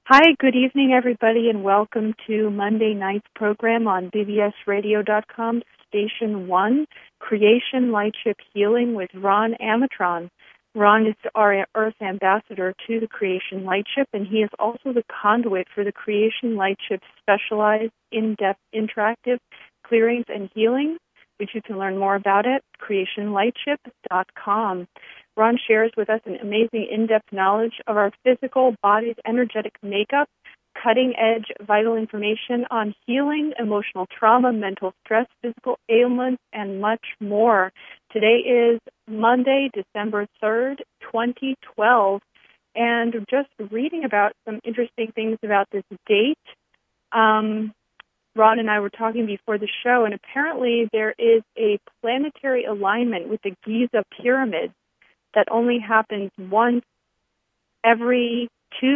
Hi, good evening, everybody, and welcome to Monday night's program on bbsradio.com, Station 1, Creation Lightship Healing with Ron Amatron. Ron is our Earth Ambassador to the Creation Lightship, and he is also the conduit for the Creation Lightship's specialized, in-depth, interactive clearings and healings, which you can learn more about at creationlightship.com. Ron shares with us an amazing in-depth knowledge of our physical body's energetic makeup, cutting-edge vital information on healing, emotional trauma, mental stress, physical ailments, and much more. Today is Monday, December 3rd, 2012, and just reading about some interesting things about this date. Ron and I were talking before the show, and apparently there is a planetary alignment with the Giza pyramids that only happens once every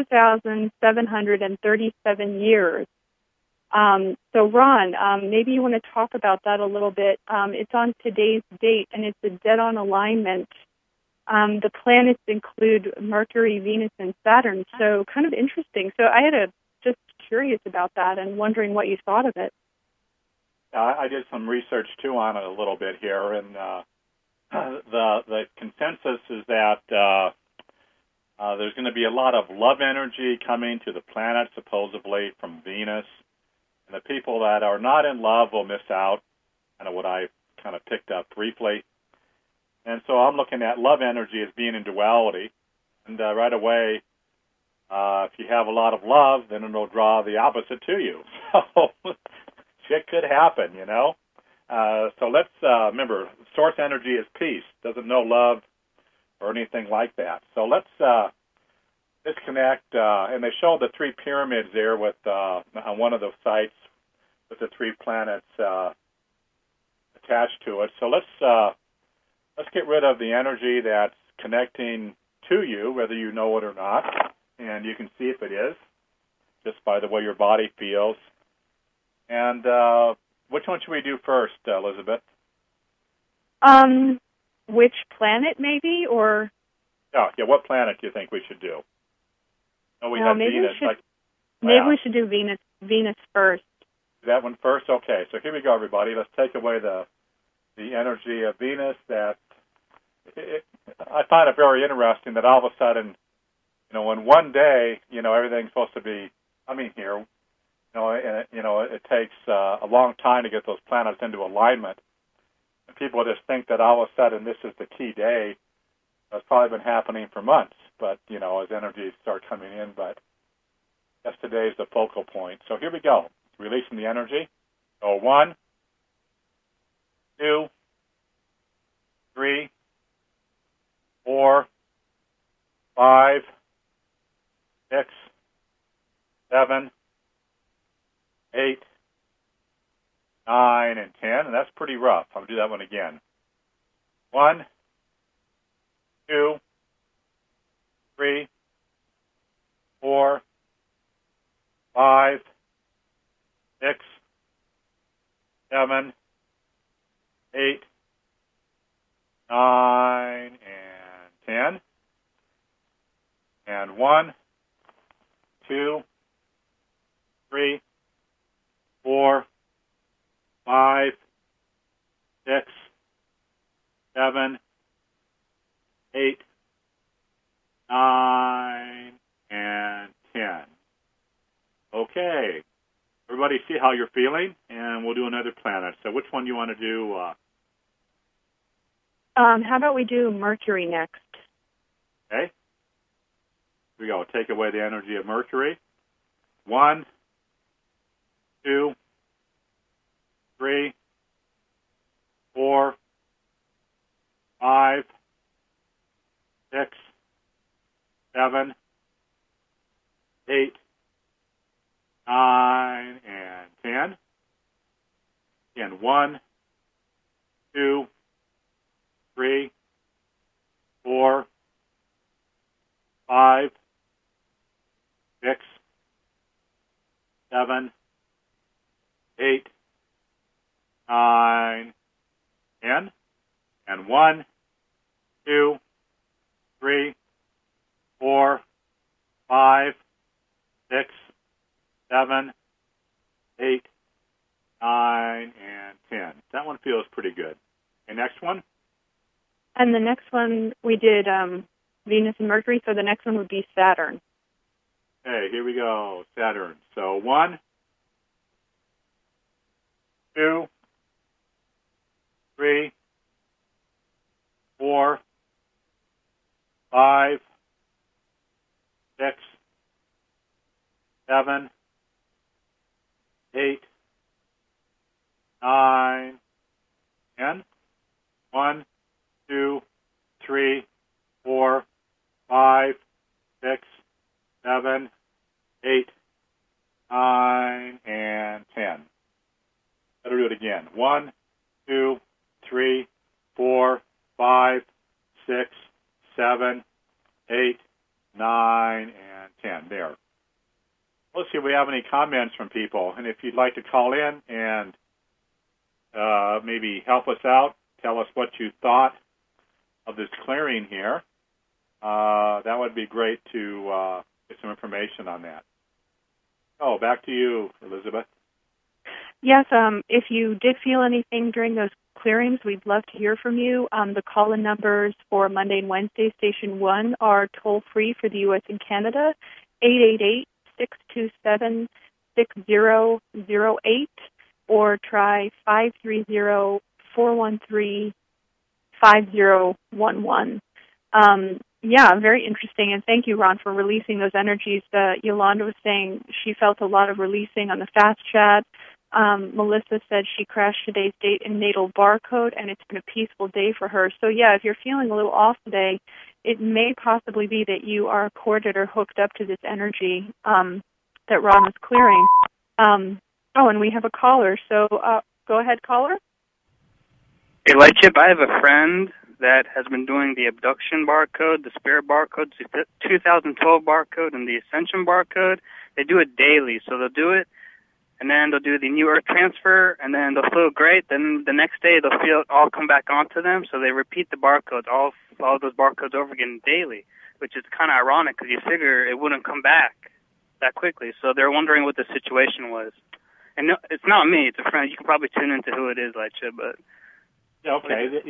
2,737 years. So, Ron, maybe you want to talk about that a little bit. It's on today's date, and it's a dead-on alignment. The planets include Mercury, Venus, and Saturn, so kind of interesting. So I had just curious about that and wondering what you thought of it. I did some research, too, on it a little bit here, and the consensus is that there's going to be a lot of love energy coming to the planet, supposedly from Venus. And the people that are not in love will miss out, kind of what I kind of picked up briefly. And so I'm looking at love energy as being in duality. And right away, if you have a lot of love, then it'll draw the opposite to you. So shit could happen, you know. So let's remember, source energy is peace, doesn't know love or anything like that. So let's disconnect, and they showed the three pyramids there with on one of those sites with the three planets attached to it. So let's get rid of the energy that's connecting to you, whether you know it or not, and you can see if it is just by the way your body feels. And which one should we do first, Elizabeth? Which planet, maybe, or? Yeah. What planet do you think we should do? Oh, we have maybe Venus. Maybe we should do Venus first. That one first? Okay, so here we go, everybody. Let's take away the energy of Venus. I find it very interesting that all of a sudden, in one day, everything's supposed to be coming here. It takes a long time to get those planets into alignment. And people just think that all of a sudden this is the key day. That's probably been happening for months, but, as energies start coming in. But yes, today is the focal point. So here we go. Releasing the energy. So 1, 2, 3, 4, 5, 6, 7, 8, 9, and 10, and that's pretty rough. I'll do that one again. 1, 2, 3, 4, 5, 6, 7, 8, 9, and 10. And 1, 2, 3, 4, 5, 6, 7, 8, 9, and 10. Okay. Everybody see how you're feeling? And we'll do another planet. So which one do you want to do? How about we do Mercury next? Okay. Here we go. Take away the energy of Mercury. 1, 2, 3, 4, 5, 6, 7, 8, 9, and 10. Again, 1, 2, 3, 4, 5, 6, 7, 8, 9, 10. And 1, 2, 3, 4, 5, 6, And the next one, we did Venus and Mercury, so the next one would be Saturn. Okay, here we go, Saturn. So 1, 2, 3, 4, 5, 6, 7, 8, 9, 10. 1, 2, 3, 4, 5, 6, 7, 8, 9, and 10. Better do it again. 1, 2, 3, 4, 5, 6, 7, 8, 9, and 10. There. Let's see if we have any comments from people. And if you'd like to call in and maybe help us out, tell us what you thought of this clearing here, that would be great to get some information on that. Oh, back to you, Elizabeth. Yes, if you did feel anything during those clearings, we'd love to hear from you. The call-in numbers for Monday and Wednesday, Station 1, are toll-free for the U.S. and Canada, 888-627-6008, or try 530-413-5011. Yeah, very interesting, and thank you, Ron, for releasing those energies. Yolanda was saying she felt a lot of releasing on the fast chat. Melissa said she crashed today's date and natal barcode, and it's been a peaceful day for her. So, yeah, if you're feeling a little off today, it may possibly be that you are corded or hooked up to this energy that Ron was clearing. And we have a caller, so go ahead, caller. Hey, Lightship, I have a friend that has been doing the abduction barcode, the spirit barcode, the 2012 barcode, and the ascension barcode. They do it daily, so they'll do it, and then they'll do the new earth transfer, and then they'll feel great. Then the next day they'll feel it all come back onto them, so they repeat the barcodes, all those barcodes over again daily, which is kind of ironic because you figure it wouldn't come back that quickly. So they're wondering what the situation was. And no, it's not me, it's a friend. You can probably tune into who it is, Lightship, but... Yeah, okay.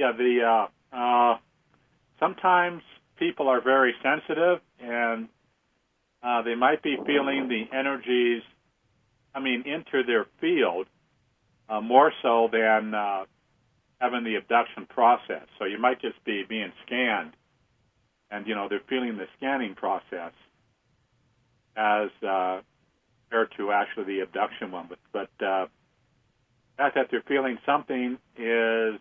Sometimes people are very sensitive, and they might be feeling the energies coming into their field more so than having the abduction process. So you might just be being scanned, and, they're feeling the scanning process as compared to actually the abduction one. But the fact that they're feeling something is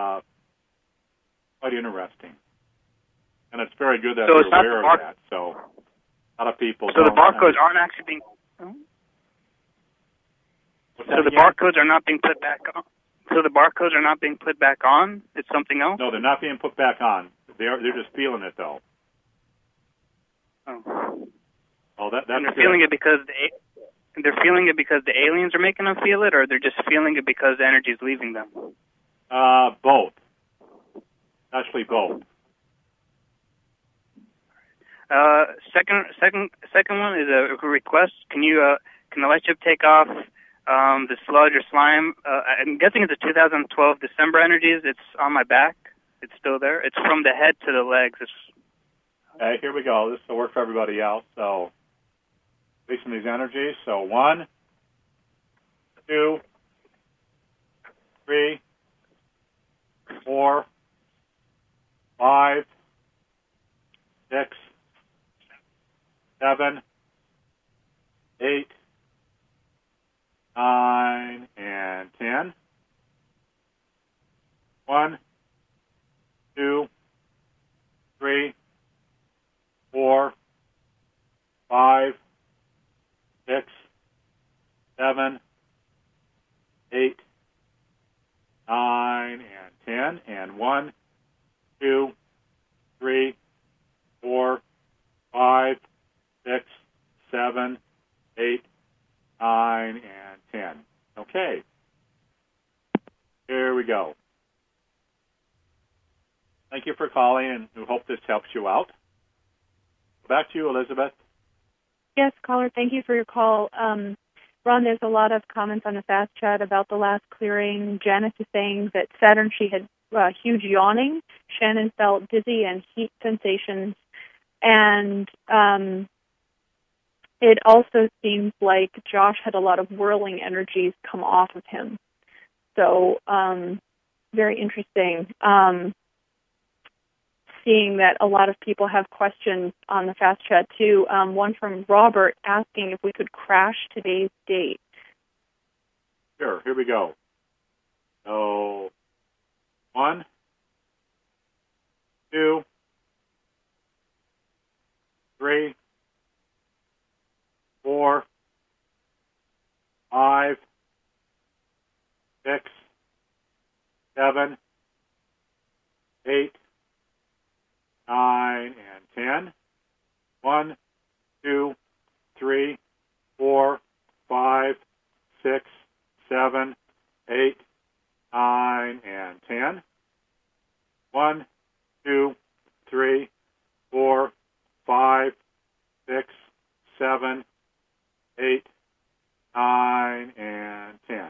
quite interesting. And it's very good that they're aware of that. So a lot of people So the barcodes aren't actually being... So the barcodes are not being put back on? So the barcodes are not being put back on? It's something else? No, they're not being put back on. They're just feeling it, though. Oh. That's and they're feeling it because they're feeling it because the aliens are making them feel it, or they're just feeling it because the energy is leaving them? Both. Actually, both. Second one is a request. Can the Lightship take off the sludge or slime? I'm guessing it's the 2012 December energies. It's on my back. It's still there. It's from the head to the legs. Okay, here we go. This will work for everybody else. So, releasing these energies. So 1, 2, 3, 4, 5, 6, 7, 8, 9, and 10. 1, 2, 3, 4, 5, 6, 7, 8, 9, and 10. And 1, 2, 3, 4, 5, 6, 7, 8, 9, and 10. Okay. Here we go. Thank you for calling, and we hope this helps you out. Back to you, Elizabeth. Yes, caller, thank you for your call. Ron, there's a lot of comments on the fast chat about the last clearing. Janice is saying that Saturn, she had huge yawning. Shannon felt dizzy and heat sensations. And it also seems like Josh had a lot of whirling energies come off of him. So very interesting. Seeing that a lot of people have questions on the Fast Chat, too. One from Robert asking if we could crash today's date. Sure, here we go. So, 1, 2, 3, 4, 5, 6, 7, 8, 9, and 10. 1, 2, 3, 4, 5, 6, 7, 8, 9, and 10. 1, 2, 3, 4, 5, 6, 7, 8, 9, and 10.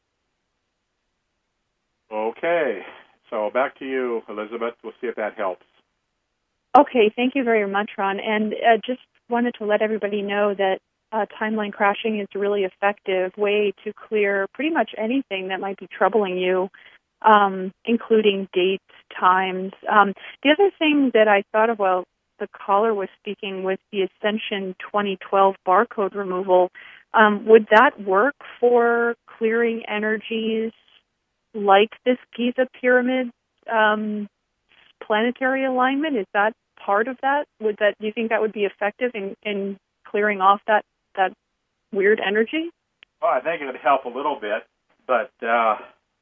Okay, so back to you, Elizabeth. We'll see if that helps. Okay, thank you very much, Ron. And just wanted to let everybody know that timeline crashing is a really effective way to clear pretty much anything that might be troubling you, including dates, times. The other thing that I thought of while the caller was speaking was the Ascension 2012 barcode removal. Would that work for clearing energies like this Giza Pyramid planetary alignment? Is that part of that? Do you think that would be effective in clearing off that weird energy? Well, I think it would help a little bit, but I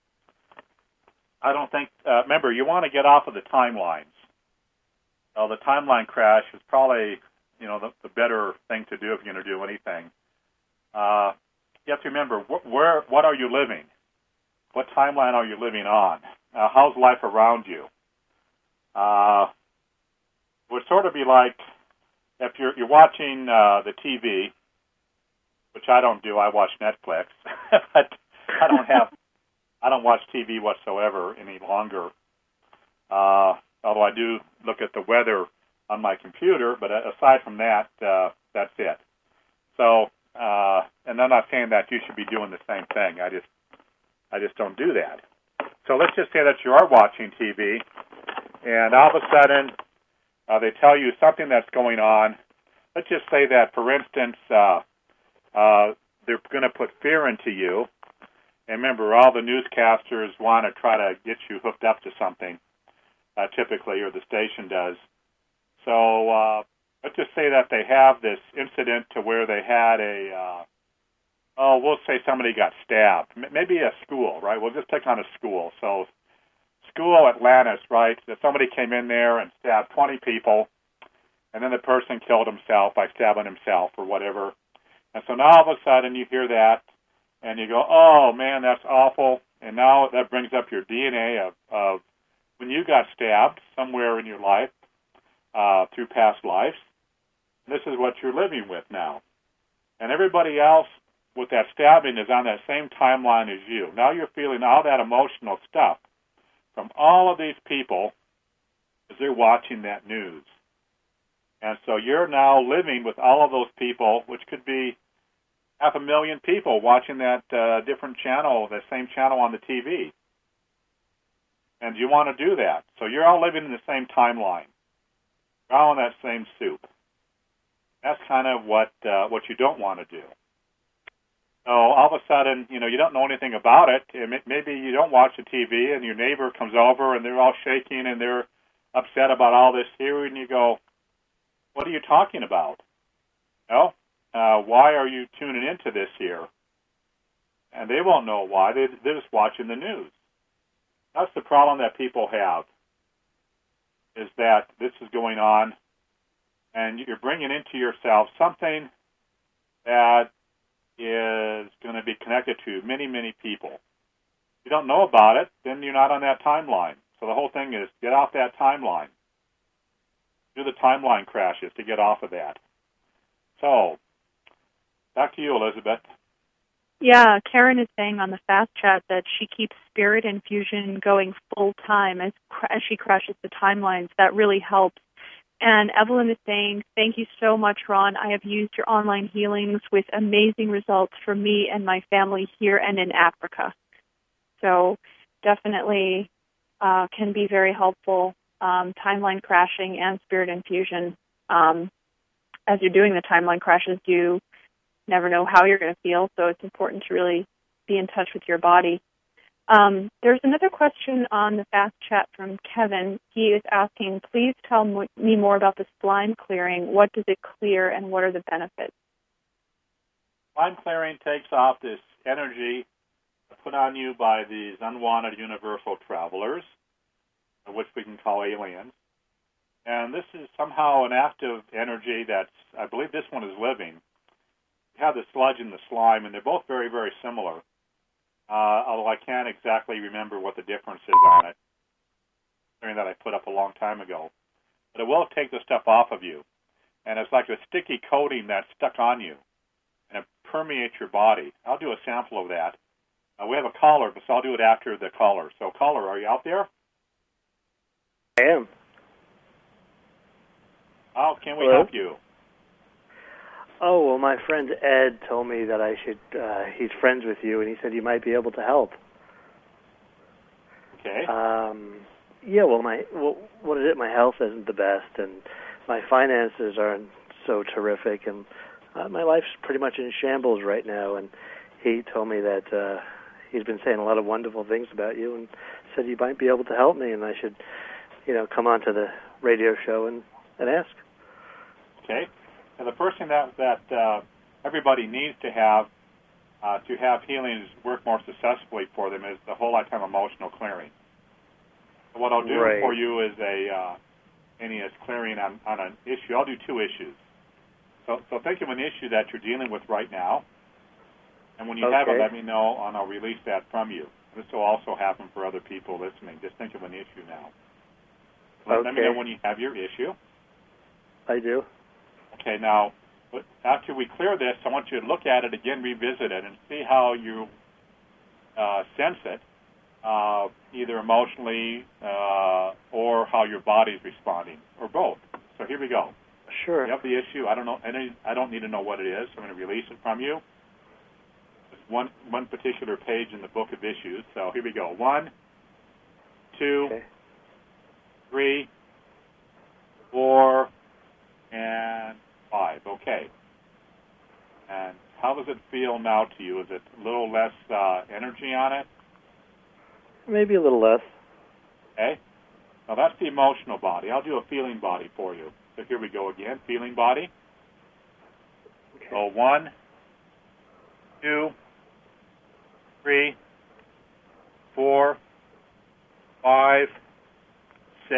don't think. Remember, you want to get off of the timelines. The timeline crash is probably the better thing to do if you're going to do anything. You have to remember what are you living? What timeline are you living on? How's life around you? Would sort of be like if you're watching the TV, which I don't do. I watch Netflix, but I don't watch TV whatsoever any longer. Although I do look at the weather on my computer, but aside from that, that's it. So, and I'm not saying that you should be doing the same thing. I just don't do that. So let's just say that you are watching TV, and all of a sudden they tell you something that's going on. Let's just say that, for instance, they're going to put fear into you. And remember, all the newscasters want to try to get you hooked up to something, typically, or the station does. So let's just say that they have this incident to where they had we'll say somebody got stabbed. Maybe a school, right? We'll just pick on a school. So school Atlantis, right? That somebody came in there and stabbed 20 people, and then the person killed himself by stabbing himself or whatever. And so now all of a sudden you hear that, and you go, oh, man, that's awful. And now that brings up your DNA of when you got stabbed somewhere in your life through past lives. This is what you're living with now. And everybody else with that stabbing is on that same timeline as you. Now you're feeling all that emotional stuff from all of these people as they're watching that news. And so you're now living with all of those people, which could be 500,000 people watching that different channel, the same channel on the TV. And you want to do that. So you're all living in the same timeline. You're all in that same soup. That's kind of what you don't want to do. So all of a sudden, you don't know anything about it. Maybe you don't watch the TV, and your neighbor comes over, and they're all shaking, and they're upset about all this here, and you go, what are you talking about? Why are you tuning into this here? And they won't know why. They're just watching the news. That's the problem that people have, is that this is going on, and you're bringing into yourself something that is going to be connected to many, many people. If you don't know about it, then you're not on that timeline. So the whole thing is get off that timeline. Do the timeline crashes to get off of that. So, back to you, Elizabeth. Yeah, Karen is saying on the fast chat that she keeps Spirit Infusion going full time as she crashes the timelines. That really helps. And Evelyn is saying, thank you so much, Ron. I have used your online healings with amazing results for me and my family here and in Africa. So definitely can be very helpful, timeline crashing and Spirit Infusion. As you're doing the timeline crashes, you never know how you're going to feel, so it's important to really be in touch with your body. There's another question on the fast chat from Kevin. He is asking, please tell me more about the slime clearing. What does it clear, and what are the benefits? Slime clearing takes off this energy put on you by these unwanted universal travelers, which we can call aliens. And this is somehow an active energy that's, I believe this one is living. You have the sludge and the slime, and they're both very, very similar. Although I can't exactly remember what the difference is on it, something that I put up a long time ago. But it will take the stuff off of you. And it's like a sticky coating that's stuck on you, and it permeates your body. I'll do a sample of that. We have a caller, but I'll do it after the caller. So, caller, are you out there? I am. How can we Hello? help you? Oh, well, my friend Ed told me that I should, he's friends with you, and he said you might be able to help. Okay. Yeah, well, what is it? My health isn't the best, and my finances aren't so terrific, and my life's pretty much in shambles right now, and he told me that he's been saying a lot of wonderful things about you, and said you might be able to help me, and I should, come onto the radio show and ask. Okay. And the first thing that everybody needs to have healings work more successfully for them is the whole lifetime emotional clearing. So what I'll do for you is a clearing on an issue. I'll do two issues. So think of an issue that you're dealing with right now, and when you have it, let me know, and I'll release that from you. This will also happen for other people listening. Just think of an issue now. Let me know when you have your issue. I do. Okay, now, after we clear this, I want you to look at it again, revisit it, and see how you sense it, either emotionally or how your body's responding, or both. So here we go. Sure. You have the issue. I don't need to know what it is. I'm going to release it from you. It's one particular page in the book of issues. So here we go. 1, 2, 3, 4, and 5. Okay. And how does it feel now to you? Is it a little less energy on it? Maybe a little less. Okay. Now that's the emotional body. I'll do a feeling body for you. So here we go again. Feeling body. Okay. So 1, 2, 3, 4, 5, 6,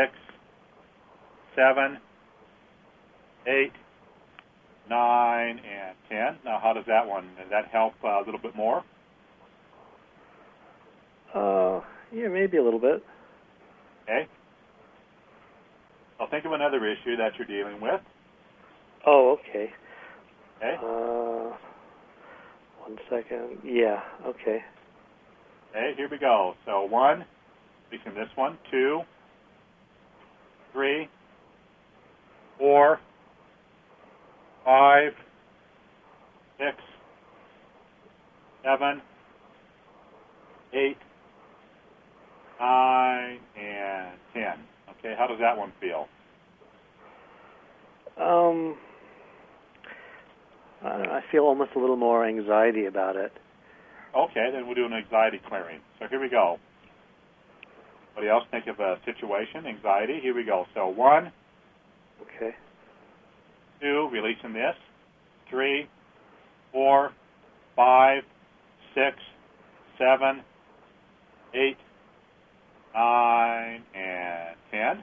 7, 8, 9, and 10. Now, how does that one? Does that help a little bit more? Yeah, maybe a little bit. Okay. I'll think of another issue that you're dealing with. Oh, okay. Okay. 1 second. Yeah, okay. Okay, here we go. So 1, speaking this one, 2, 3, 4, 5, 6, 7, 8, 9, and 10. Okay, how does that one feel? I feel almost a little more anxiety about it. Okay, then we'll do an anxiety clearing. So here we go. Anybody else think of a situation, anxiety? Here we go. So 1, okay, 2, releasing this, 3, 4, 5, 6, 7, 8, 9, and 10.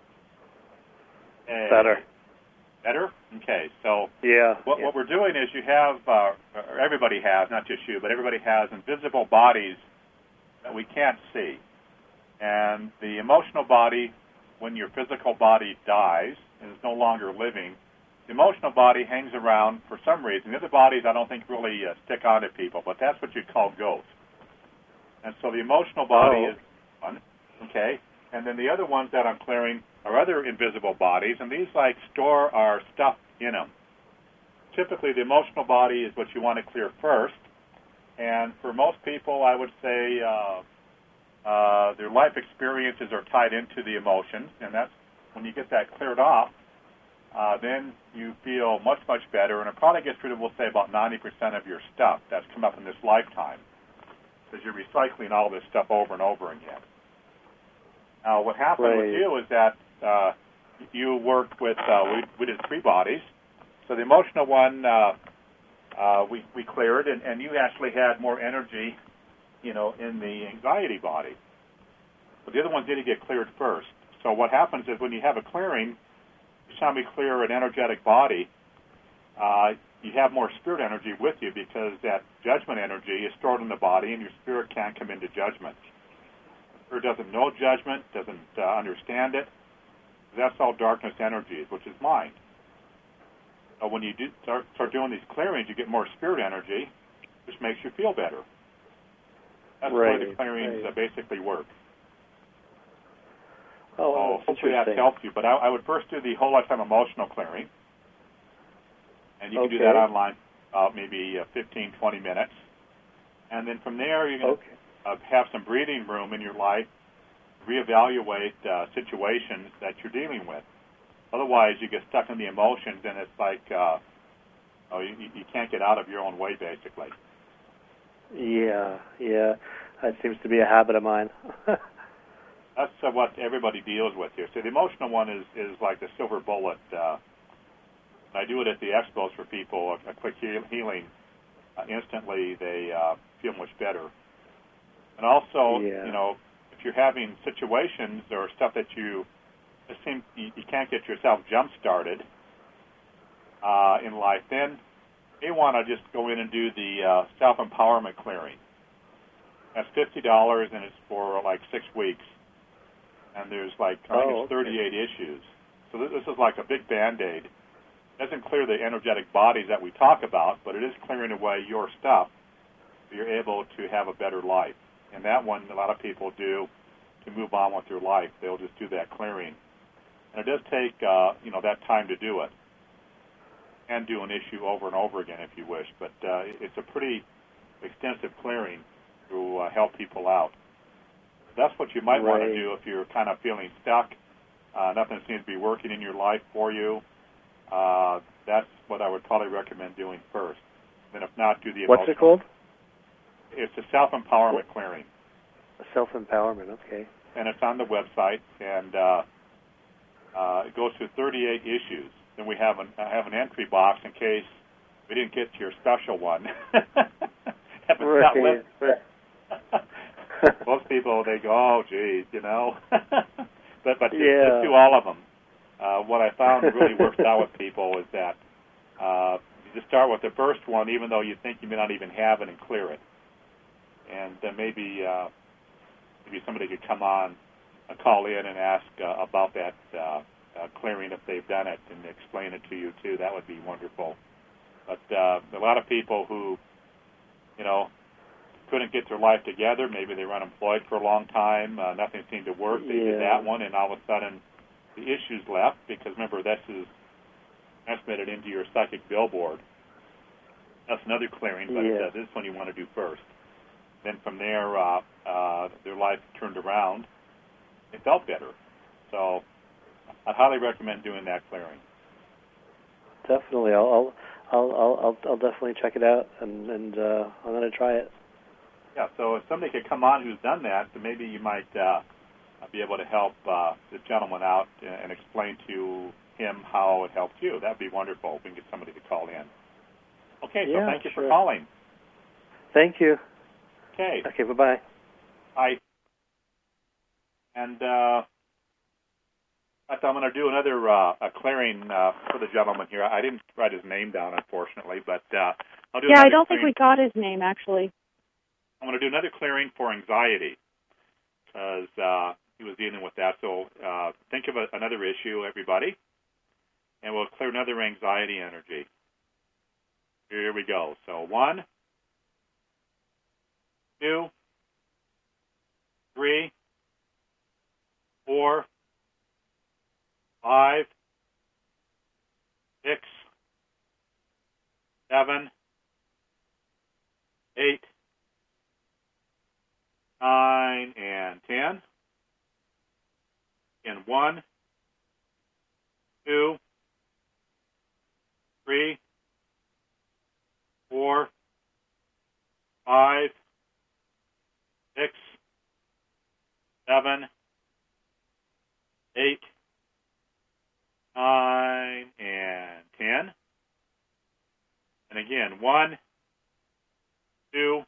Better. Better? Okay, so yeah. What we're doing is you have, or everybody has, not just you, but everybody has invisible bodies that we can't see. And the emotional body, when your physical body dies and is no longer living, The emotional body hangs around for some reason. The other bodies I don't think really stick on to people, but that's what you'd call ghosts. And so the emotional body is one, okay? And then the other ones that I'm clearing are other invisible bodies, and these like store our stuff in them. Typically, the emotional body is what you want to clear first. And for most people, I would say their life experiences are tied into the emotions, and that's when you get that cleared off, then you feel much, much better, and it probably gets rid of, we'll say, about 90% of your stuff that's come up in this lifetime, because you're recycling all this stuff over and over again. Now, what happened with you is that you worked with, we did 3 bodies. So the emotional one we cleared, and you actually had more energy, in the anxiety body. But the other ones didn't get cleared first. So what happens is when you have a clearing, each time we clear an energetic body, you have more spirit energy with you because that judgment energy is stored in the body, and your spirit can't come into judgment. Spirit doesn't know judgment, doesn't understand it. That's all darkness energies, which is mind. So when you start doing these clearings, you get more spirit energy, which makes you feel better. That's the way the clearings basically work. Oh, hopefully that helps you. But I would first do the whole lifetime emotional clearing. And you can do that online, maybe 15, 20 minutes. And then from there, you're going to have some breathing room in your life, reevaluate situations that you're dealing with. Otherwise, you get stuck in the emotions, and it's like you can't get out of your own way, basically. Yeah. That seems to be a habit of mine. That's what everybody deals with here. So the emotional one is like the silver bullet. I do it at the expos for people, a quick healing. Instantly, they feel much better. And also, if you're having situations or stuff that you can't get yourself jump-started in life, then you want to just go in and do the self-empowerment clearing. That's $50, and it's for like 6 weeks. And there's like, I think it's 38 issues. So this is like a big Band-Aid. It doesn't clear the energetic bodies that we talk about, but it is clearing away your stuff so you're able to have a better life. And that one, a lot of people do to move on with their life. They'll just do that clearing. And it does take, that time to do it. And do an issue over and over again if you wish. But it's a pretty extensive clearing to help people out. That's what you might want to do if you're kind of feeling stuck. Nothing seems to be working in your life for you. That's what I would probably recommend doing first. Then if not, do the emotional. What's it called? It's a self-empowerment clearing. Self-empowerment, okay. And it's on the website, and it goes through 38 issues. Then we have an entry box in case we didn't get to your special one. Most people, they go, oh, geez, but just do all of them. What I found really works out with people is that you just start with the first one, even though you think you may not even have it, and clear it. And then maybe somebody could come on, call in and ask about that clearing if they've done it, and explain it to you too. That would be wonderful. But a lot of people who, couldn't get their life together, maybe they were unemployed for a long time, nothing seemed to work. They did that one, and all of a sudden the issues left, because remember, this is estimated into your psychic billboard. That's another clearing, but this one you want to do first. Then from there, their life turned around. It felt better. So I'd highly recommend doing that clearing. Definitely, I'll definitely check it out, and I'm going to try it. Yeah. So if somebody could come on who's done that, then maybe you might be able to help this gentleman out and explain to him how it helped you. That'd be wonderful. We can get somebody to call in. Okay. So thank you for calling. Thank you. Okay. Okay. Bye-bye. Bye. And I'm going to do another a clearing for the gentleman here. I didn't write his name down, unfortunately, but I'll do. Yeah, I don't think we got his name, actually. I'm going to do another clearing for anxiety because he was dealing with that. So think of another issue, everybody. and we'll clear another anxiety energy. Here we go. So 1, 2, 3, 4, 5, 6, 7, 8, 9, and 10. And 1, 2, 3, 4, 5, 6, 7, 8, 9, and 10. And again, 1, 2,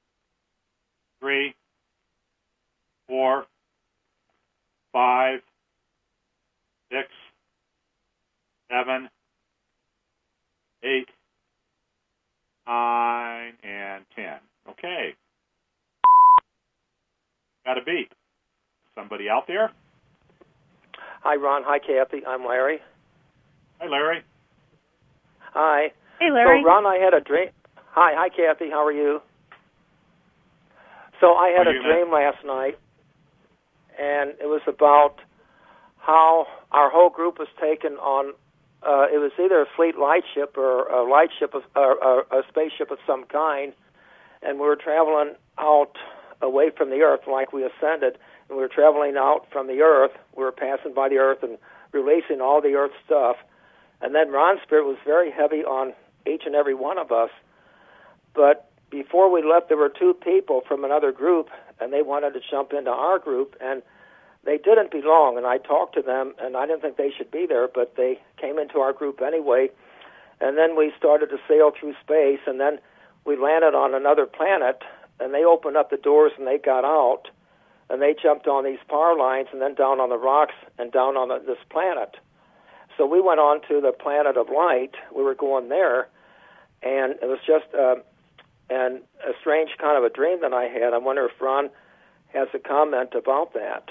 3, 4, 5, 6, 7, 8, 9, and 10. Okay. Got a beep. Somebody out there? Hi, Ron. Hi, Kathy. I'm Larry. Hi, Larry. Hi. Hey, Larry. So, Ron, I had a dream. Hi, Kathy. How are you? So I had a dream last night, and it was about how our whole group was taken on. It was either a fleet lightship or a lightship, or a spaceship of some kind, and we were traveling out away from the Earth, like we ascended, and we were traveling out from the Earth. We were passing by the Earth and releasing all the Earth stuff. And then Ron's spirit was very heavy on each and every one of us. But before we left, there were 2 people from another group, and they wanted to jump into our group, and they didn't belong. And I talked to them, and I didn't think they should be there, but they came into our group anyway. And then we started to sail through space, and then we landed on another planet, and they opened up the doors, and they got out, and they jumped on these power lines and then down on the rocks and down on this planet. So we went on to the planet of light. We were going there, and it was just a strange kind of a dream that I had. I wonder if Ron has a comment about that.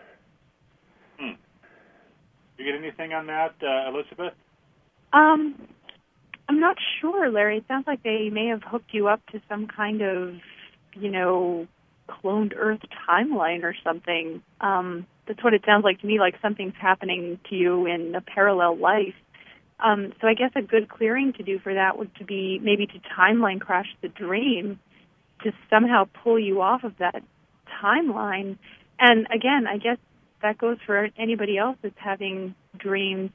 You get anything on that, Elizabeth? I'm not sure, Larry. It sounds like they may have hooked you up to some kind of, cloned Earth timeline or something. That's what it sounds like to me, like something's happening to you in a parallel life. So I guess a good clearing to do for that would to be maybe to timeline crash the dream to somehow pull you off of that timeline. And again, I guess that goes for anybody else that's having dreams.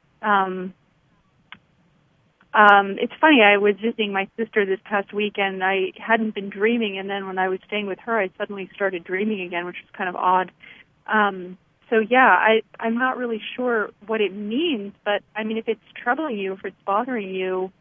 It's funny, I was visiting my sister this past weekend. I hadn't been dreaming, and then when I was staying with her, I suddenly started dreaming again, which was kind of odd. So yeah, I'm not really sure what it means, but I mean, if it's troubling you, if it's bothering you,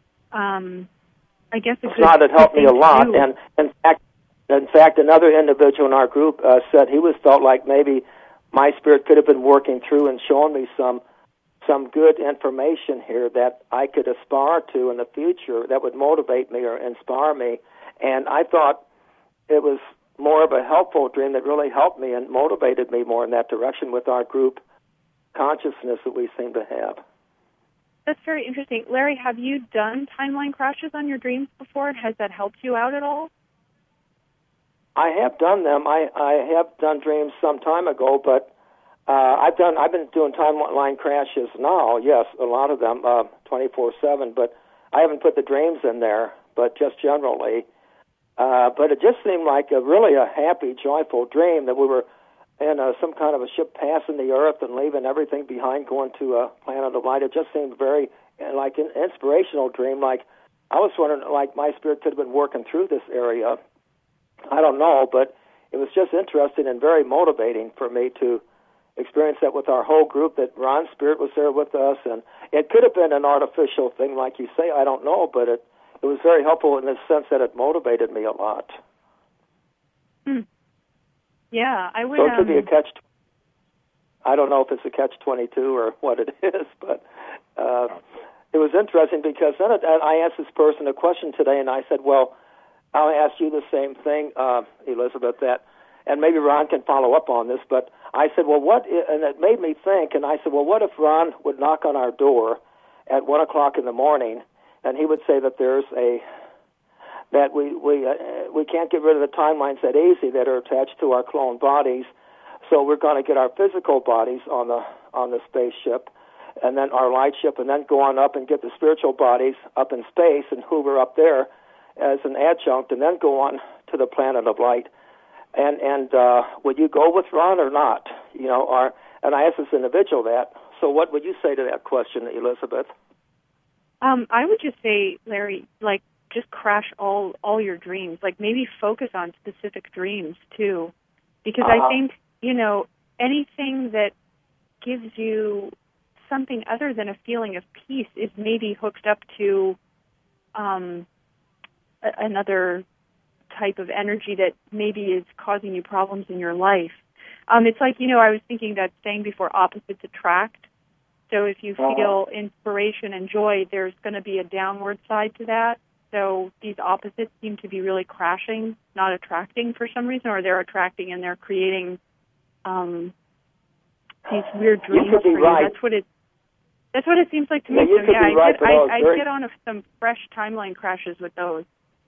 I guess it's not. It helped me a lot, and in fact, another individual in our group said he felt like maybe my spirit could have been working through and showing me some good information here that I could aspire to in the future that would motivate me or inspire me. And I thought it was more of a helpful dream that really helped me and motivated me more in that direction with our group consciousness that we seem to have. That's very interesting. Larry, have you done timeline crashes on your dreams before, and has that helped you out at all? I have done them. I have done dreams some time ago, but I've been doing timeline crashes now. Yes, a lot of them 24/7. But I haven't put the dreams in there, but just generally. But it just seemed like really a happy, joyful dream that we were in some kind of a ship passing the Earth and leaving everything behind, going to a planet of light. It just seemed very like an inspirational dream. Like I was wondering, like my spirit could have been working through this area. I don't know, but it was just interesting and very motivating for me to experience that with our whole group, that Ron's spirit was there with us. And it could have been an artificial thing, like you say, I don't know, but it was very helpful in the sense that it motivated me a lot. Yeah, I would. So it could be a catch. I don't know if it's a catch-22 or what it is, but it was interesting because then I asked this person a question today, and I said, well, I'll ask you the same thing, Elizabeth, and maybe Ron can follow up on this, but I said, well, and it made me think, and I said, well, what if Ron would knock on our door, at 1 o'clock in the morning, and he would say that we can't get rid of the timelines that easy that are attached to our clone bodies. So we're going to get our physical bodies on the spaceship, and then our light ship, and then go on up and get the spiritual bodies up in space and hover up there as an adjunct, and then go on to the planet of light. And would you go with Ron or not? And I asked this individual that. So what would you say to that question, Elizabeth? I would just say, Larry, like, just crash all your dreams. Like, maybe focus on specific dreams too, because I think anything that gives you something other than a feeling of peace is maybe hooked up to another type of energy that maybe is causing you problems in your life. It's like, I was thinking that saying before, opposites attract. So if you feel inspiration and joy, there's going to be a downward side to that. So these opposites seem to be really crashing, not attracting for some reason, or they're attracting and they're creating these weird dreams you could be for right. you. That's what it seems like to me. You could be right, I get on some fresh timeline crashes with those.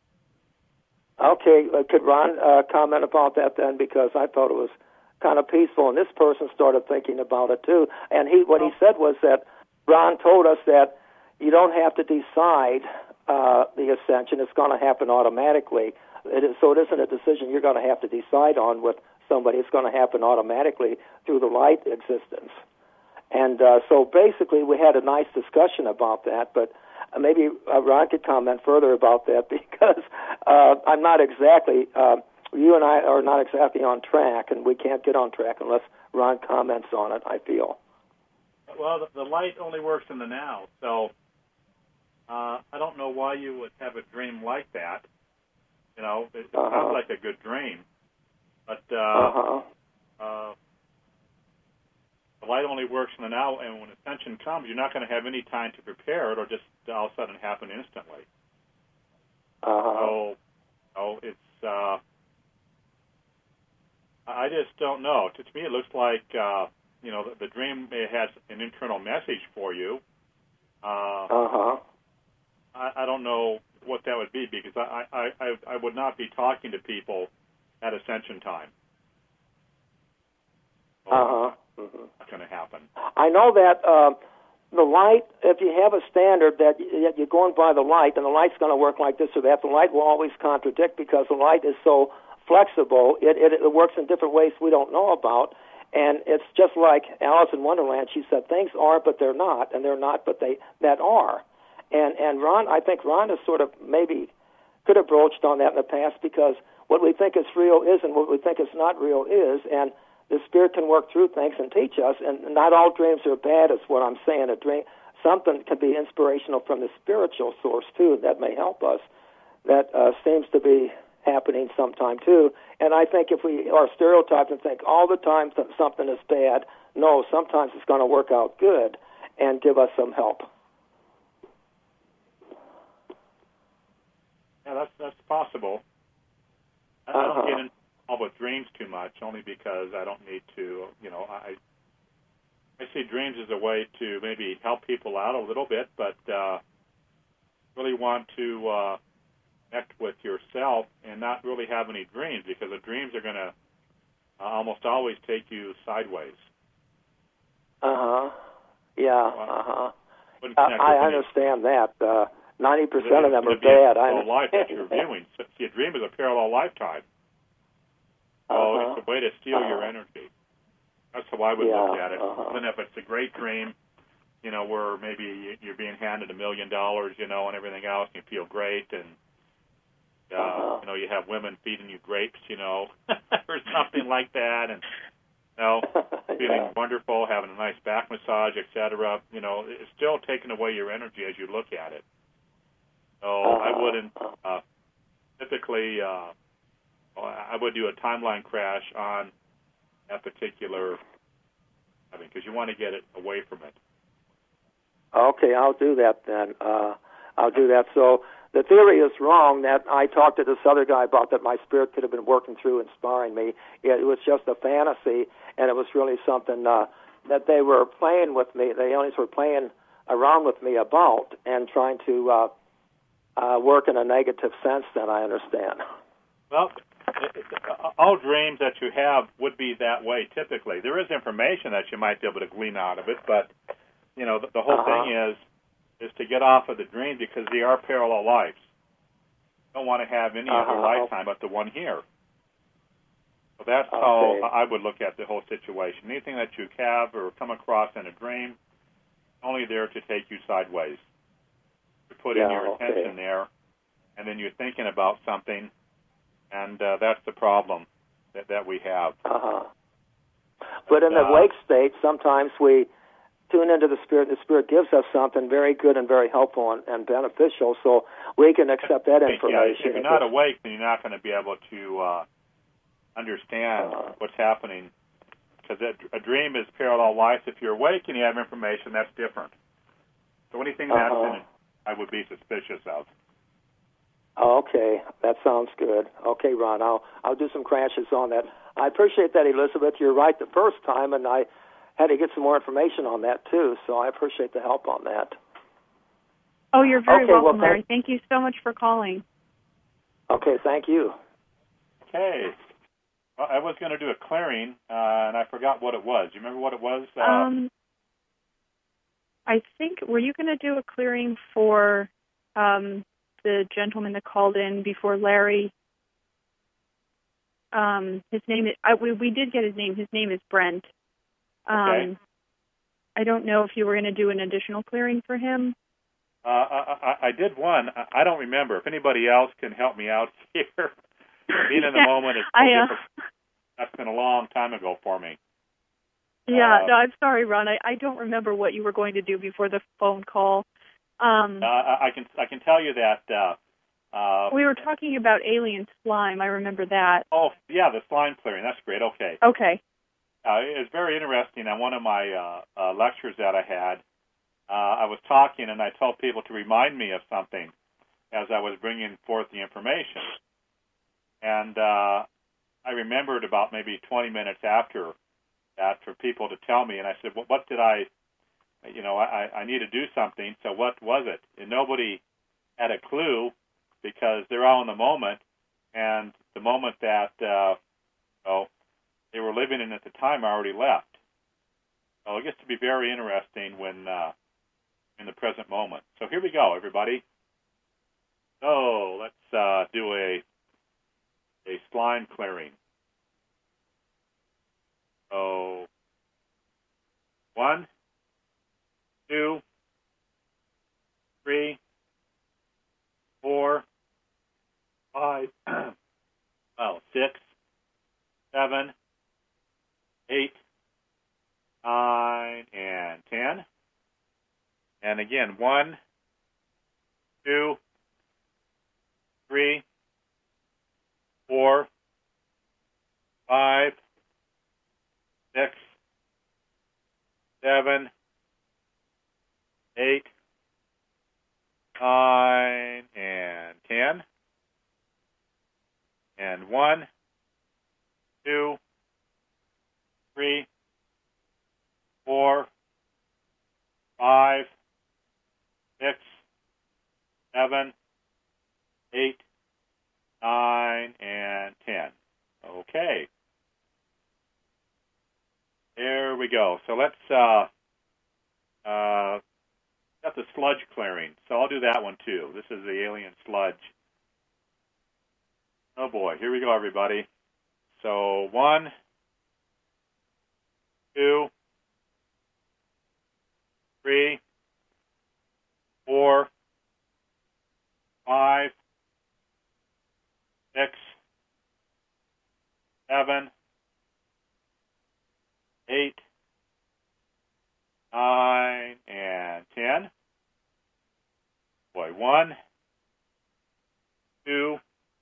Okay, could Ron comment about that then? Because I thought it was kind of peaceful, and this person started thinking about it too. And what he said was that Ron told us that you don't have to decide the ascension; it's going to happen automatically. So it isn't a decision you're going to have to decide on with somebody. It's going to happen automatically through the light existence. And so basically, we had a nice discussion about that, but maybe Ron could comment further about that, because I'm not exactly, you and I are not exactly on track, and we can't get on track unless Ron comments on it, I feel. Well, the light only works in the now, so I don't know why you would have a dream like that. It sounds like a good dream, but the light only works in the now, and when ascension comes, you're not going to have any time to prepare it, or just all of a sudden happen instantly. So it's I just don't know. To me, it looks like the dream may have an internal message for you. I don't know what that would be, because I would not be talking to people at ascension time. Not going to happen. I know that the light, if you have a standard that you're going by the light, and the light's going to work like this or that, the light will always contradict, because the light is so flexible. It works in different ways we don't know about. And it's just like Alice in Wonderland. She said, things are, but they're not, and they're not, but that are. And Ron, I think Ron has sort of maybe could have broached on that in the past, because what we think is real is, and what we think is not real is, and the Spirit can work through things and teach us, and not all dreams are bad, is what I'm saying. A dream, something can be inspirational from the spiritual source, too, that may help us. That seems to be happening sometime, too. And I think if we are stereotyped and think all the time that something is bad, no, sometimes it's going to work out good and give us some help. Yeah, that's possible. I don't get involved with dreams too much, only because I don't need to. I see dreams as a way to maybe help people out a little bit, but really want to connect with yourself and not really have any dreams, because the dreams are going to almost always take you sideways. Yeah. I understand that. 90% of them are bad. I life that you're viewing. See, a dream is a parallel lifetime. So it's a way to steal your energy. That's how I would look at it. Even if it's a great dream, where maybe you're being handed $1 million, and everything else, and you feel great, and you have women feeding you grapes, or something like that, and feeling wonderful, having a nice back massage, etc. It's still taking away your energy as you look at it. So I wouldn't typically. I would do a timeline crash on that particular, because you want to get it away from it. Okay, I'll do that then. I'll do that. So the theory is wrong that I talked to this other guy about, that my spirit could have been working through, inspiring me. It was just a fantasy, and it was really something that they were playing with me. They always were playing around with me about and trying to work in a negative sense, then I understand. Well, all dreams that you have would be that way typically. There is information that you might be able to glean out of it, but the whole thing is to get off of the dream because they are parallel lives. You don't want to have any other lifetime but the one here. So that's how I would look at the whole situation. Anything that you have or come across in a dream, only there to take you sideways. You put in your attention there, and then you're thinking about something, and that's the problem that we have. But in the wake state, sometimes we tune into the Spirit, and the Spirit gives us something very good and very helpful and beneficial, so we can accept that information. If you're not awake, then you're not going to be able to understand what's happening, because a dream is parallel life. If you're awake and you have information, that's different. So anything that's in it, I would be suspicious of. Okay, that sounds good. Okay, Ron, I'll do some crashes on that. I appreciate that, Elizabeth. You're right the first time, and I had to get some more information on that, too, so I appreciate the help on that. Oh, you're very welcome, Larry. Thank you so much for calling. Okay, thank you. Okay. Well, I was going to do a clearing, and I forgot what it was. Do you remember what it was? I think, were you going to do a clearing for the gentleman that called in before Larry? His name is, we did get his name. His name is Brent. Okay. I don't know if you were going to do an additional clearing for him. I did one. I don't remember. If anybody else can help me out here. Being in the moment is so different. That's been a long time ago for me. Yeah, no, I'm sorry, Ron. I don't remember what you were going to do before the phone call. I can tell you that we were talking about alien slime. I remember that. Oh, yeah, the slime clearing. That's great. Okay. Okay. It was very interesting. On one of my lectures that I had, I was talking, and I told people to remind me of something as I was bringing forth the information. And I remembered about maybe 20 minutes after that for people to tell me, and I said, well, what did I need to do something, so what was it? And nobody had a clue because they're all in the moment, and the moment that they were living in at the time already left. So it gets to be very interesting when in the present moment. So here we go, everybody. So let's do a slime clearing. So 1, 2, 3, 4, 5, 6, 7, 8, 9, and 10. And again, 1, 2, 3, 4, 5, 6, 7, 8, 9, and 10. And 1, 2, 3, 4, 5, 6, 7, 8, 9, and 10. Okay. There we go. So let's got the sludge clearing. So I'll do that one too. This is the alien sludge. Oh boy, here we go, everybody. So 1, 2, 3, 4, 5, 6, 7, 8, 9, and 10. Boy, 1, 2,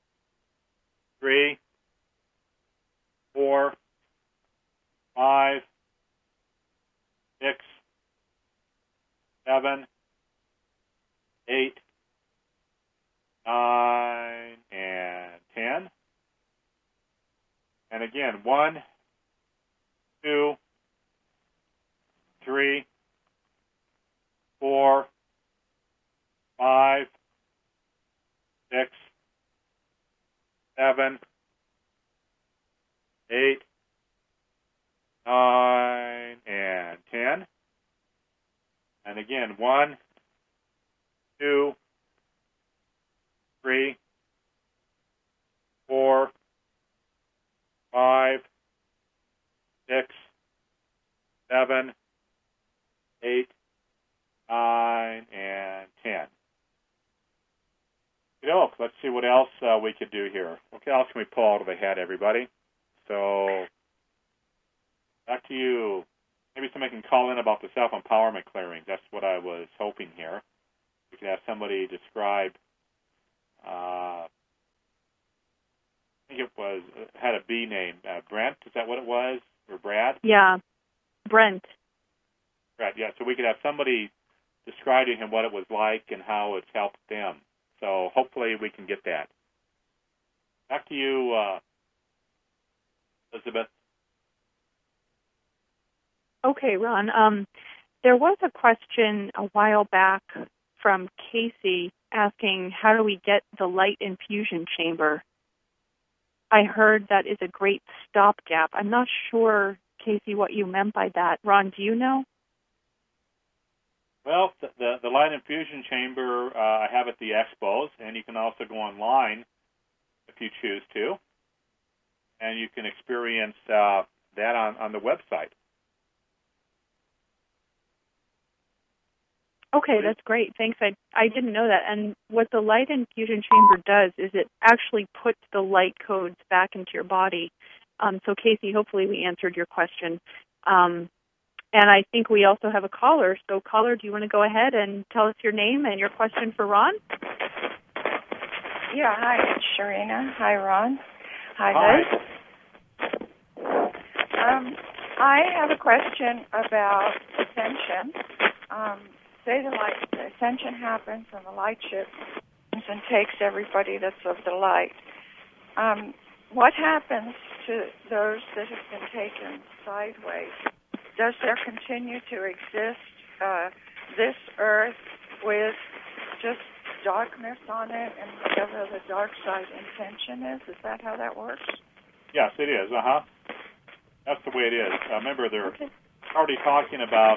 3, 4, 5, 6, 7, 8, 9, and 10. And again, 1, 2, 3, 4, 5, 6, 7, 8, 9, and 10. And again, 1, 2, 3, 4, 5, 6, 7, 8, 9, and 10. Let's see what else we could do here. What else can we pull out of the hat, everybody? So, back to you. Maybe somebody can call in about the self-empowerment clearing. That's what I was hoping here. We could have somebody describe, I think it was, had a B name. Brent, is that what it was? Or Brad? Yeah, Brent. Brad, yeah. So we could have somebody describe to him what it was like and how it's helped them. So hopefully we can get that. Back to you, Elizabeth. Okay, Ron. There was a question a while back from Casey asking, how do we get the light infusion chamber? I heard that is a great stopgap. I'm not sure, Casey, what you meant by that. Ron, do you know? Well, the light infusion chamber I have at the expos, and you can also go online if you choose to, and you can experience that on the website. Okay, that's great. Thanks. I didn't know that. And what the light infusion chamber does is it actually puts the light codes back into your body. So, Casey, hopefully we answered your question. And I think we also have a caller. So, caller, do you want to go ahead and tell us your name and your question for Ron? Yeah, hi, it's Sharina. Hi, Ron. Hi, Liz. I have a question about ascension. Say the ascension happens and the light ship comes and takes everybody that's of the light. What happens to those that have been taken sideways? Does there continue to exist this earth with just darkness on it and whatever the dark side intention is? Is that how that works? Yes, it is. That's the way it is. Remember, they're already talking about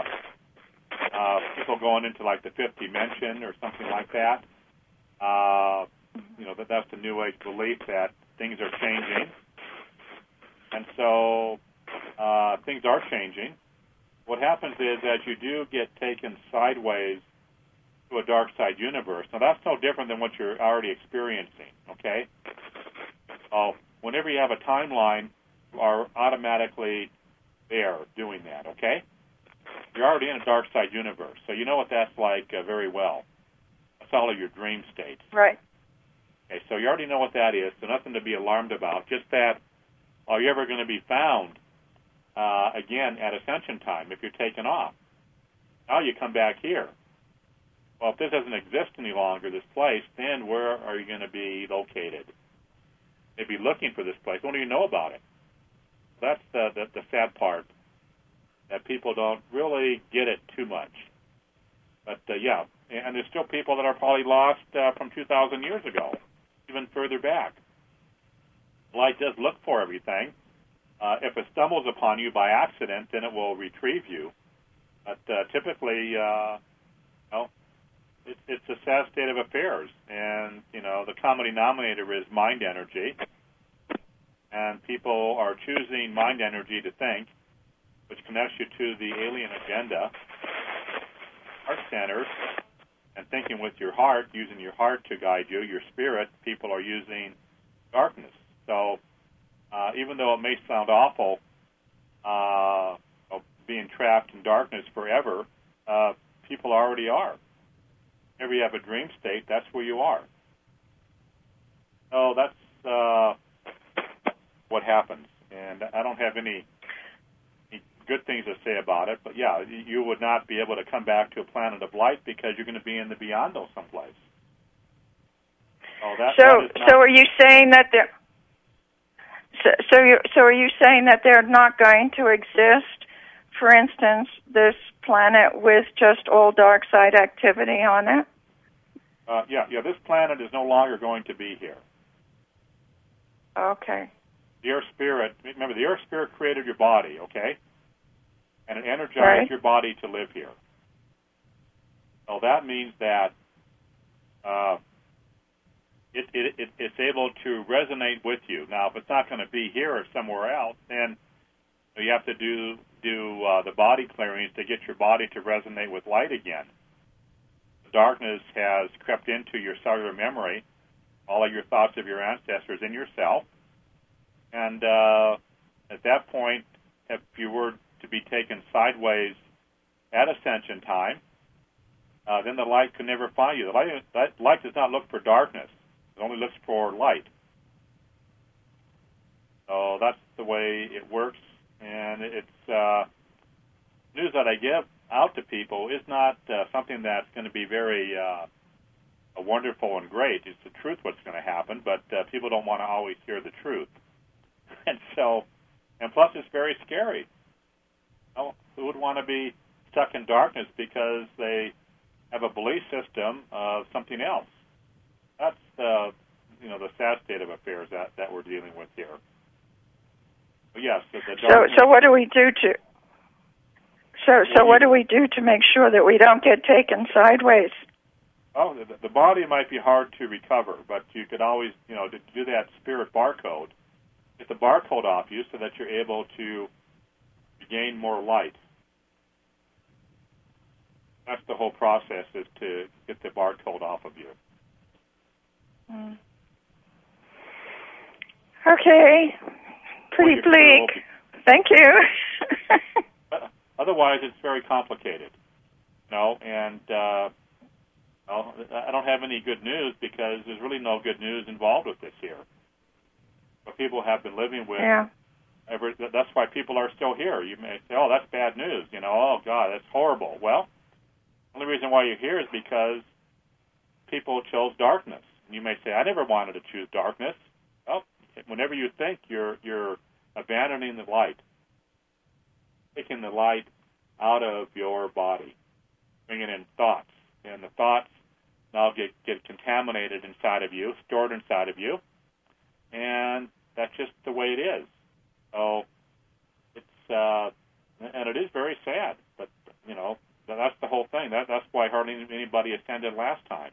people going into like the fifth dimension or something like that. That's the New Age belief that things are changing. And so things are changing. What happens is as you do get taken sideways to a dark side universe, now that's no different than what you're already experiencing, okay? So whenever you have a timeline, you are automatically there doing that, okay? You're already in a dark side universe, so you know what that's like very well. That's all of your dream states. Right. Okay, so you already know what that is, so nothing to be alarmed about. Just that, are you ever going to be found again at ascension time if you're taken off? Now you come back here. Well, if this doesn't exist any longer, this place, then where are you going to be located? Maybe looking for this place. What do you know about it? That's the sad part, that people don't really get it too much. But, yeah, and there's still people that are probably lost from 2,000 years ago, even further back. Light does look for everything. If it stumbles upon you by accident, then it will retrieve you. But typically, it's a sad state of affairs. And, the common denominator is mind energy. And people are choosing mind energy to think, which connects you to the alien agenda, heart centers, and thinking with your heart, using your heart to guide you, your spirit. People are using darkness. So even though it may sound awful, being trapped in darkness forever, people already are. Whenever you have a dream state, that's where you are. So that's what happens. And I don't have any good things to say about it, but yeah, you would not be able to come back to a planet of light because you're going to be in the beyond someplace. So are you saying that there? So are you saying that they're not going to exist? For instance, this planet with just all dark side activity on it? Yeah. This planet is no longer going to be here. Okay. The Earth Spirit, remember, the Earth Spirit created your body, okay? And it energized your body to live here. So that means that it's able to resonate with you. Now, if it's not going to be here or somewhere else, then you have to do the body clearings to get your body to resonate with light again. The darkness has crept into your cellular memory, all of your thoughts of your ancestors in yourself. And at that point, if you were to be taken sideways at ascension time, then the light could never find you. The light does not look for darkness. It only looks for light. So that's the way it works. And it's news that I give out to people is not something that's going to be very wonderful and great. It's the truth what's going to happen, but people don't want to always hear the truth. And so, and plus it's very scary. Who would want to be stuck in darkness because they have a belief system of something else? That's the sad state of affairs that we're dealing with here. But yes, so what do we do to? So what do we do to make sure that we don't get taken sideways? Oh, the body might be hard to recover, but you could always, to do that spirit barcode, get the barcode off you so that you're able to gain more light. That's the whole process, is to get the barcode off of you. Okay. Pretty bleak. Thank you. Otherwise, it's very complicated. And I don't have any good news because there's really no good news involved with this here. What people have been living with. Yeah. That's why people are still here. You may say, oh, that's bad news. Oh, God, that's horrible. Well, the only reason why you're here is because people chose darkness. And you may say, I never wanted to choose darkness. Well, whenever you think, you're abandoning the light, taking the light out of your body, bringing in thoughts. And the thoughts now get contaminated inside of you, stored inside of you, and that's just the way it is. So it's and it is very sad, but that's the whole thing. That's why hardly anybody ascended last time,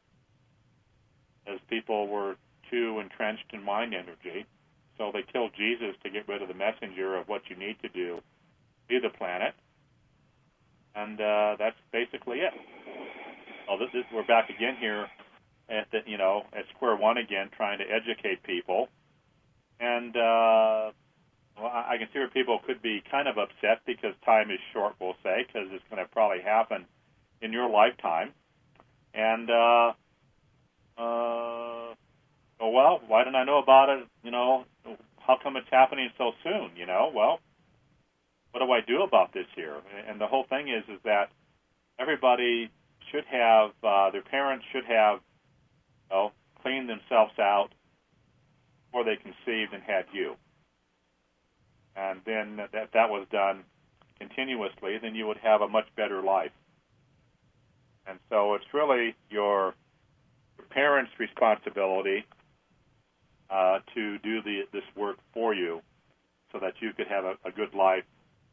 as people were too entrenched in mind energy. So they killed Jesus to get rid of the messenger of what you need to do to the planet, and that's basically it. Oh, we're back again here at square one again, trying to educate people, and I can see where people could be kind of upset because time is short, we'll say, because it's going to probably happen in your lifetime. And, well, why didn't I know about it? How come it's happening so soon? Well, what do I do about this here? And the whole thing is that everybody should have, their parents should have, cleaned themselves out before they conceived and had you. And then that was done continuously, then you would have a much better life. And so it's really your parents' responsibility to do this work for you so that you could have a good life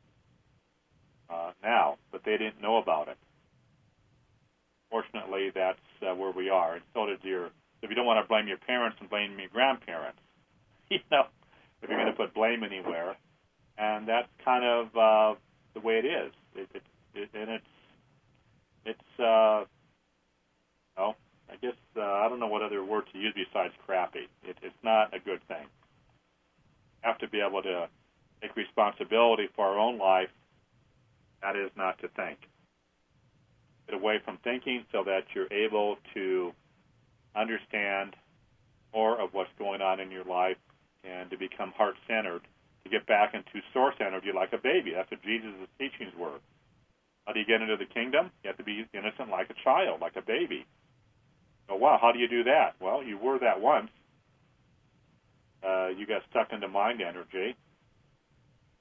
now, but they didn't know about it. Fortunately, that's where we are. And so did if you don't want to blame your parents and blame your grandparents, if you're going to put blame anywhere. And that's kind of the way it is. I guess I don't know what other word to use besides crappy. It's not a good thing. You have to be able to take responsibility for our own life. That is not to think. Get away from thinking so that you're able to understand more of what's going on in your life and to become heart-centered, to get back into source energy like a baby. That's what Jesus' teachings were. How do you get into the kingdom? You have to be innocent like a child, like a baby. So, wow, how do you do that? Well, you were that once. You got stuck into mind energy.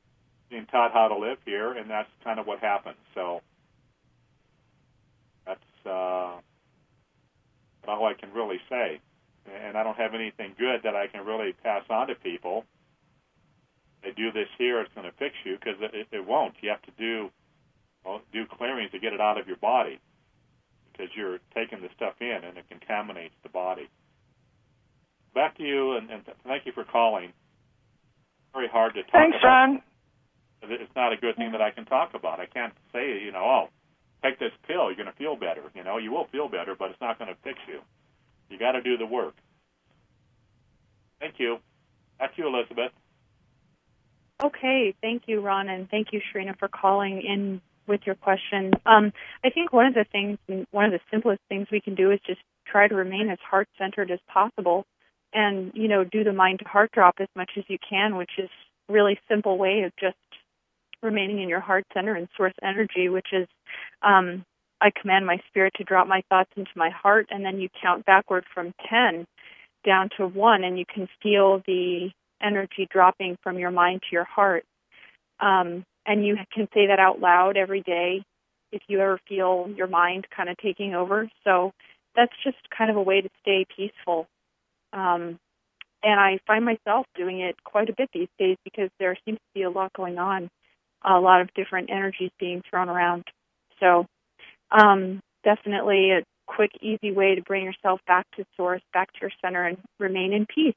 being taught how to live here, and that's kind of what happens. So that's all I can really say. And I don't have anything good that I can really pass on to people. They do this here, it's going to fix you, because it won't. You have to do clearings to get it out of your body, because you're taking the stuff in and it contaminates the body. Back to you, and thank you for calling. Very hard to talk about. Thanks, Ron. It's not a good thing that I can talk about. I can't say, take this pill, you're going to feel better. You will feel better, but it's not going to fix you. You got to do the work. Thank you. Back to you, Elizabeth. Okay, thank you, Ron, and thank you, Sharina, for calling in with your question. I think one of the simplest things we can do is just try to remain as heart-centered as possible, and do the mind-to-heart drop as much as you can, which is a really simple way of just remaining in your heart center and source energy, which is I command my spirit to drop my thoughts into my heart, and then you count backward from 10 down to 1, and you can feel the energy dropping from your mind to your heart. And you can say that out loud every day if you ever feel your mind kind of taking over. So that's just kind of a way to stay peaceful. And I find myself doing it quite a bit these days because there seems to be a lot going on, a lot of different energies being thrown around. So definitely a quick, easy way to bring yourself back to source, back to your center, and remain in peace.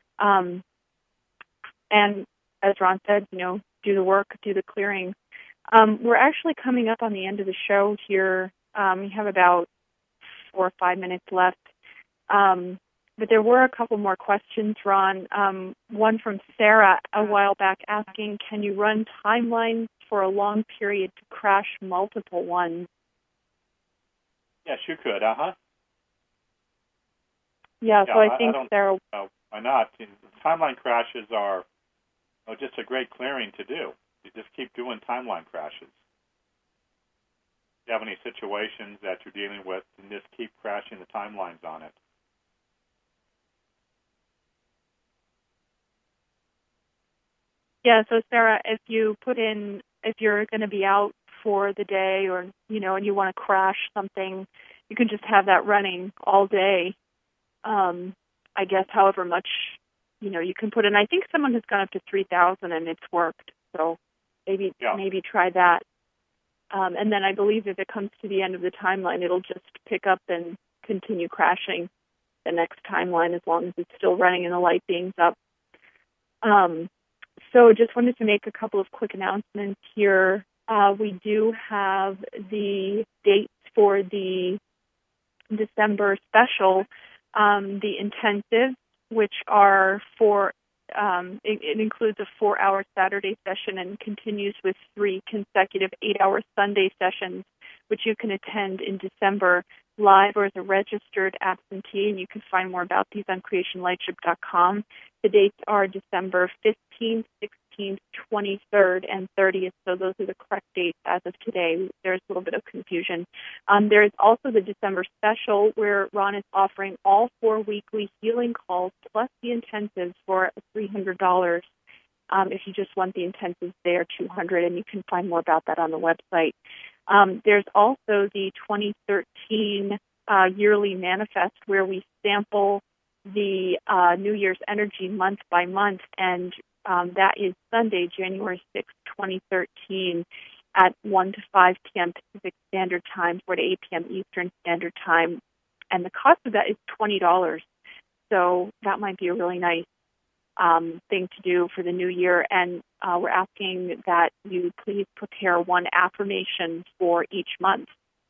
And as Ron said, do the work, do the clearing. We're actually coming up on the end of the show here. We have about 4 or 5 minutes left. But there were a couple more questions, Ron. One from Sarah a while back asking, can you run timelines for a long period to crash multiple ones? Yes, you could, Yeah, so I think Sarah... Why not? Timeline crashes are just a great clearing to do. You just keep doing timeline crashes. If you have any situations that you're dealing with, and just keep crashing the timelines on it. Yeah, so Sarah, if you're going to be out for the day or, and you want to crash something, you can just have that running all day. I guess however much, you can put in. I think someone has gone up to 3,000 and it's worked. So maybe try that. And then I believe if it comes to the end of the timeline, it'll just pick up and continue crashing the next timeline as long as it's still running and the light beam's up. So just wanted to make a couple of quick announcements here. We do have the dates for the December special, the intensive, which are it includes a 4-hour Saturday session and continues with 3 consecutive 8-hour Sunday sessions, which you can attend in December live or as a registered absentee, and you can find more about these on creationlightship.com. The dates are December 15th, 16th, 23rd, and 30th, so those are the correct dates as of today. There's a little bit of confusion. There is also the December special where Ron is offering all 4 weekly healing calls plus the intensives for $300. If you just want the intensives, they are $200, and you can find more about that on the website. There's also the 2013 yearly manifest where we sample the New Year's energy month by month, and that is Sunday, January 6, 2013, at 1 to 5 p.m. Pacific Standard Time, 4 to 8 p.m. Eastern Standard Time. And the cost of that is $20. So that might be a really nice thing to do for the new year. And we're asking that you please prepare 1 affirmation for each month.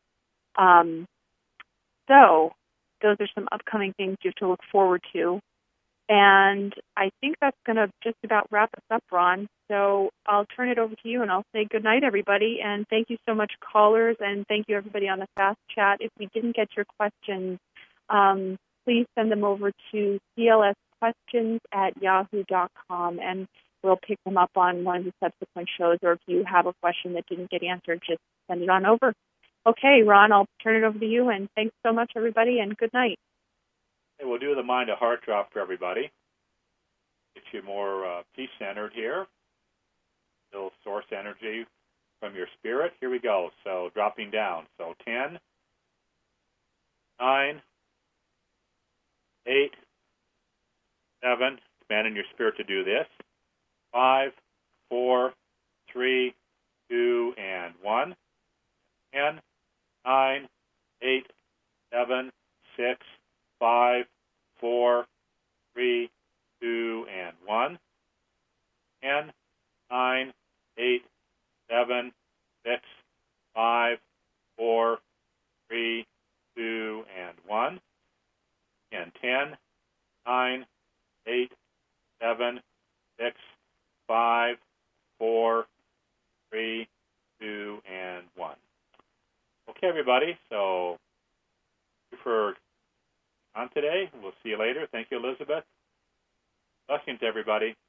So those are some upcoming things you have to look forward to. And I think that's going to just about wrap us up, Ron. So I'll turn it over to you, and I'll say good night, everybody. And thank you so much, callers, and thank you, everybody, on the Fast Chat. If we didn't get your questions, please send them over to clsquestions@yahoo.com, and we'll pick them up on one of the subsequent shows. Or if you have a question that didn't get answered, just send it on over. Okay, Ron, I'll turn it over to you, and thanks so much, everybody, and good night. Hey, we'll do the mind-to-heart drop for everybody. Get you more peace-centered here. still source energy from your spirit. Here we go. So dropping down. So 10, 9, 8, 7. Expanding your spirit to do this. 5, 4, 3, 2, and 1. 10, 9, 8, 7, 6, 5, 4, 3, 2, and 1. 10, 9, 8, 7, 6, 5, 4, 3, 2, and 1. And 10, 9, 8, 7, 6, 5, 4, 3, 2, and 1. Okay, everybody. So thank you for on today. We'll see you later. Thank you, Elizabeth. Blessings to everybody.